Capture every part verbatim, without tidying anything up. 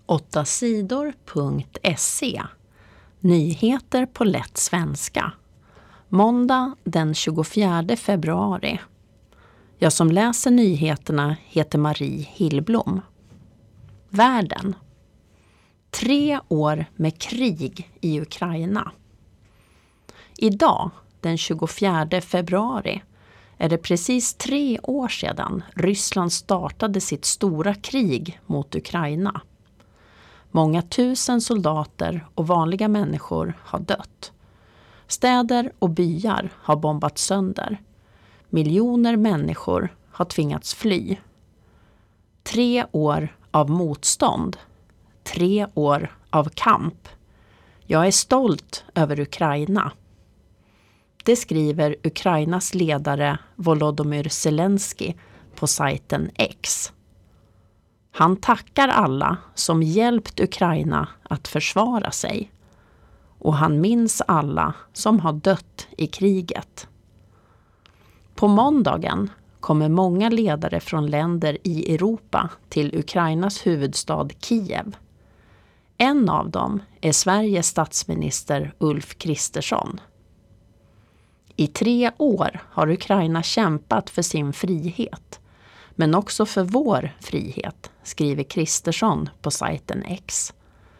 åtta sidor punkt se. Nyheter på lätt svenska. Måndag den tjugofjärde februari. Jag som läser nyheterna heter Marie Hillblom. Världen. Tre år med krig i Ukraina. Idag, den tjugofjärde februari, är det precis tre år sedan Ryssland startade sitt stora krig mot Ukraina. Många tusen soldater och vanliga människor har dött. Städer och byar har bombats sönder. Miljoner människor har tvingats fly. Tre år av motstånd. Tre år av kamp. Jag är stolt över Ukraina. Det skriver Ukrainas ledare Volodymyr Zelensky på sajten X. Han tackar alla som hjälpt Ukraina att försvara sig. Och han minns alla som har dött i kriget. På måndagen kommer många ledare från länder i Europa till Ukrainas huvudstad Kiev. En av dem är Sveriges statsminister Ulf Kristersson. I tre år har Ukraina kämpat för sin frihet, men också för vår frihet, skriver Kristersson på sajten X.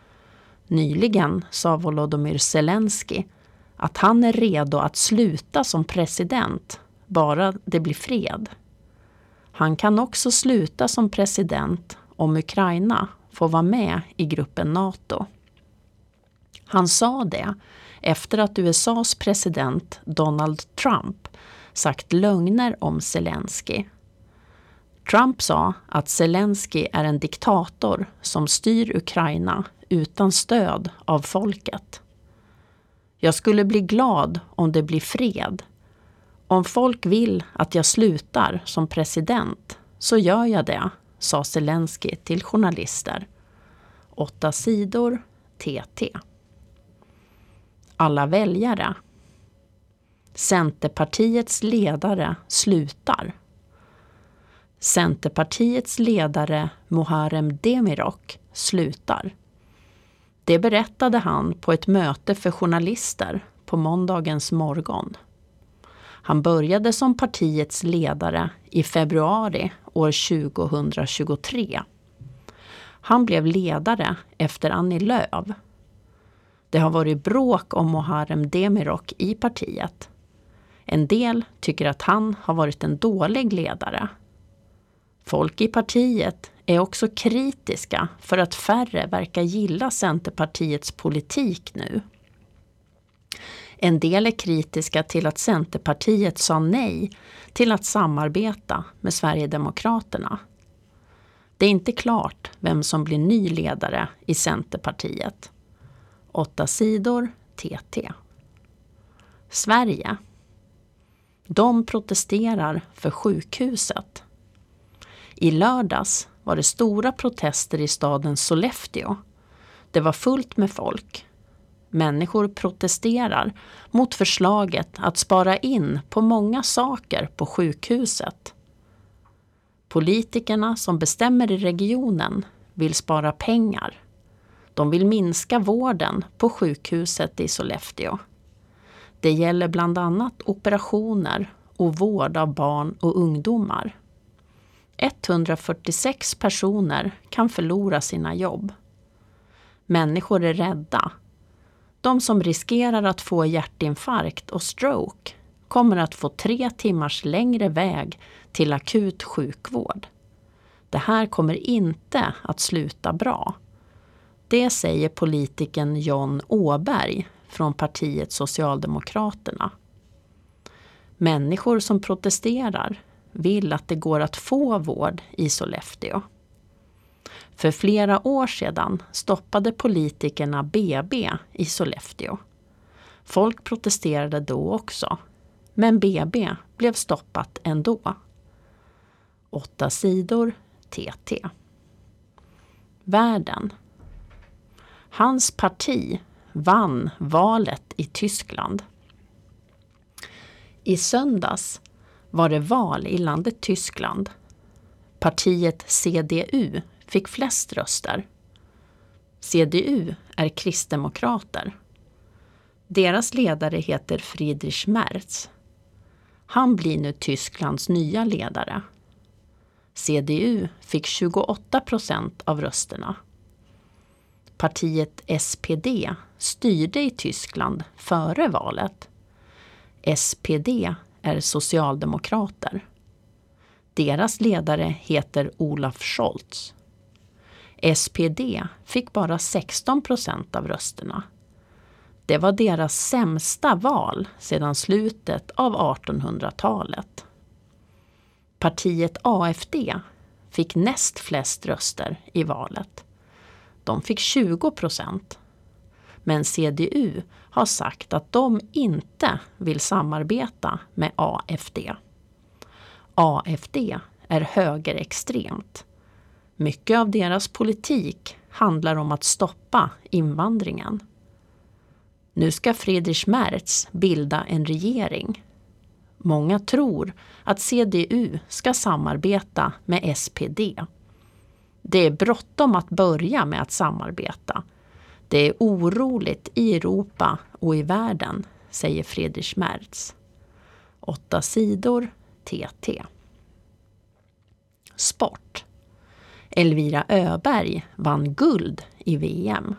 Nyligen sa Volodymyr Zelensky att han är redo att sluta som president bara det blir fred. Han kan också sluta som president om Ukraina får vara med i gruppen NATO. Han sa det efter att U S A:s president Donald Trump sagt lögner om Zelensky. Trump sa att Zelensky är en diktator som styr Ukraina utan stöd av folket. Jag skulle bli glad om det blir fred. Om folk vill att jag slutar som president så gör jag det, sa Zelensky till journalister. Åtta sidor T T. Alla väljare. Centerpartiets ledare slutar. Centerpartiets ledare Muharrem Demirok slutar. Det berättade han på ett möte för journalister på måndagens morgon. Han började som partiets ledare i februari år tjugohundratjugotre. Han blev ledare efter Annie Lööf. Det har varit bråk om Muharrem Demirok i partiet. En del tycker att han har varit en dålig ledare. Folk i partiet är också kritiska för att färre verkar gilla Centerpartiets politik nu. En del är kritiska till att Centerpartiet sa nej till att samarbeta med Sverigedemokraterna. Det är inte klart vem som blir ny ledare i Centerpartiet. Åtta sidor T T. Sverige. De protesterar för sjukhuset. I lördags var det stora protester i staden Sollefteå. Det var fullt med folk. Människor protesterar mot förslaget att spara in på många saker på sjukhuset. Politikerna som bestämmer i regionen vill spara pengar. De vill minska vården på sjukhuset i Sollefteå. Det gäller bland annat operationer och vård av barn och ungdomar. etthundrafyrtiosex personer kan förlora sina jobb. Människor är rädda. De som riskerar att få hjärtinfarkt och stroke kommer att få tre timmars längre väg till akut sjukvård. Det här kommer inte att sluta bra. Det säger politikern John Åberg från partiet Socialdemokraterna. Människor som protesterar vill att det går att få vård i Sollefteå. För flera år sedan stoppade politikerna B B i Sollefteå. Folk protesterade då också, men B B blev stoppat ändå. Åtta sidor T T. Världen. Hans parti vann valet i Tyskland. I söndags var det val i landet Tyskland. Partiet C D U fick flest röster. C D U är kristdemokrater. Deras ledare heter Friedrich Merz. Han blir nu Tysklands nya ledare. C D U fick tjugoåtta procent av rösterna. Partiet S P D styrde i Tyskland före valet. S P D är socialdemokrater. Deras ledare heter Olaf Scholz. S P D fick bara sexton procent av rösterna. Det var deras sämsta val sedan slutet av artonhundratalet. Partiet A F D fick näst flest röster i valet. De fick tjugo procent. Men C D U har sagt att de inte vill samarbeta med A F D. A F D är högerextremt. Mycket av deras politik handlar om att stoppa invandringen. Nu ska Friedrich Merz bilda en regering. Många tror att C D U ska samarbeta med S P D. Det är bråttom att börja med att samarbeta. Det är oroligt i Europa och i världen, säger Friedrich Merz. Åtta sidor T T. Sport. Elvira Öberg vann guld i V M.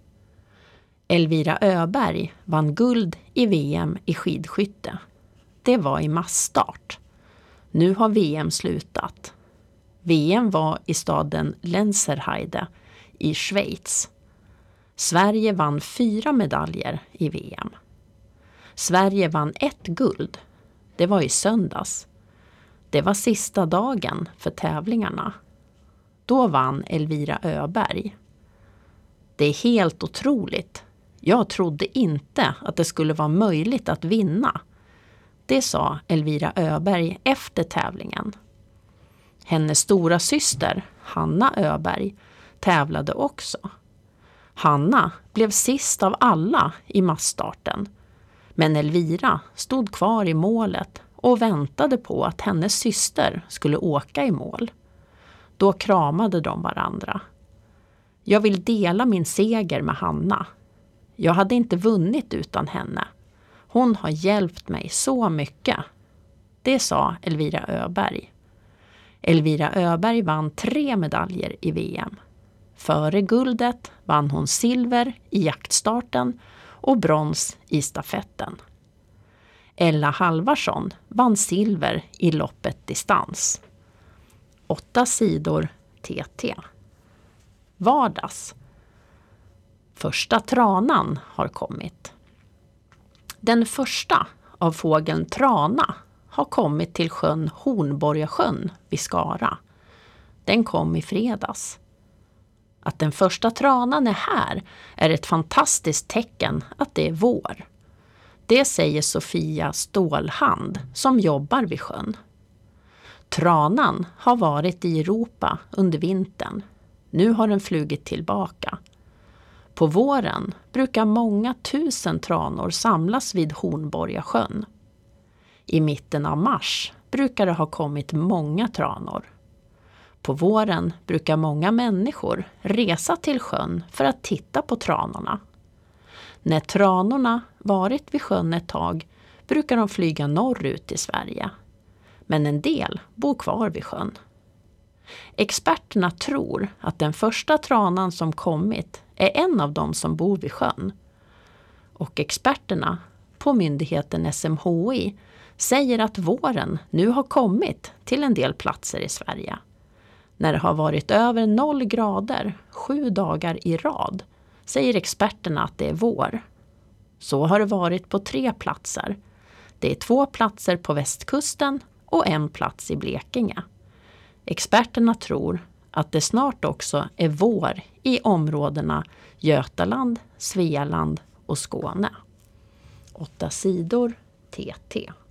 Elvira Öberg vann guld i V M i skidskytte. Det var i massstart. Nu har V M slutat. V M var i staden Lenzerheide i Schweiz. Sverige vann fyra medaljer i V M. Sverige vann ett guld. Det var i söndags. Det var sista dagen för tävlingarna. Då vann Elvira Öberg. Det är helt otroligt. Jag trodde inte att det skulle vara möjligt att vinna. Det sa Elvira Öberg efter tävlingen. Hennes stora syster, Hanna Öberg, tävlade också. Hanna blev sist av alla i massstarten. Men Elvira stod kvar i målet och väntade på att hennes syster skulle åka i mål. Då kramade de varandra. Jag vill dela min seger med Hanna. Jag hade inte vunnit utan henne. Hon har hjälpt mig så mycket. Det sa Elvira Öberg. Elvira Öberg vann tre medaljer i V M. Före guldet vann hon silver i jaktstarten och brons i stafetten. Ella Halvarsson vann silver i loppet distans. Åtta sidor T T. Vardags. Första tranan har kommit. Den första av fågeln trana har kommit till sjön Hornborgasjön vid Skara. Den kom i fredags. Att den första tranan är här är ett fantastiskt tecken att det är vår. Det säger Sofia Stålhand som jobbar vid sjön. Tranan har varit i Europa under vintern. Nu har den flugit tillbaka. På våren brukar många tusen tranor samlas vid Hornborgasjön. I mitten av mars brukar det ha kommit många tranor. På våren brukar många människor resa till sjön för att titta på tranorna. När tranorna varit vid sjön ett tag brukar de flyga norrut i Sverige. Men en del bor kvar vid sjön. Experterna tror att den första tranan som kommit är en av dem som bor vid sjön. Och experterna på myndigheten S M H I säger att våren nu har kommit till en del platser i Sverige. När det har varit över noll grader sju dagar i rad säger experterna att det är vår. Så har det varit på tre platser. Det är två platser på västkusten och en plats i Blekinge. Experterna tror att det snart också är vår i områdena Götaland, Svealand och Skåne. Åtta sidor T T.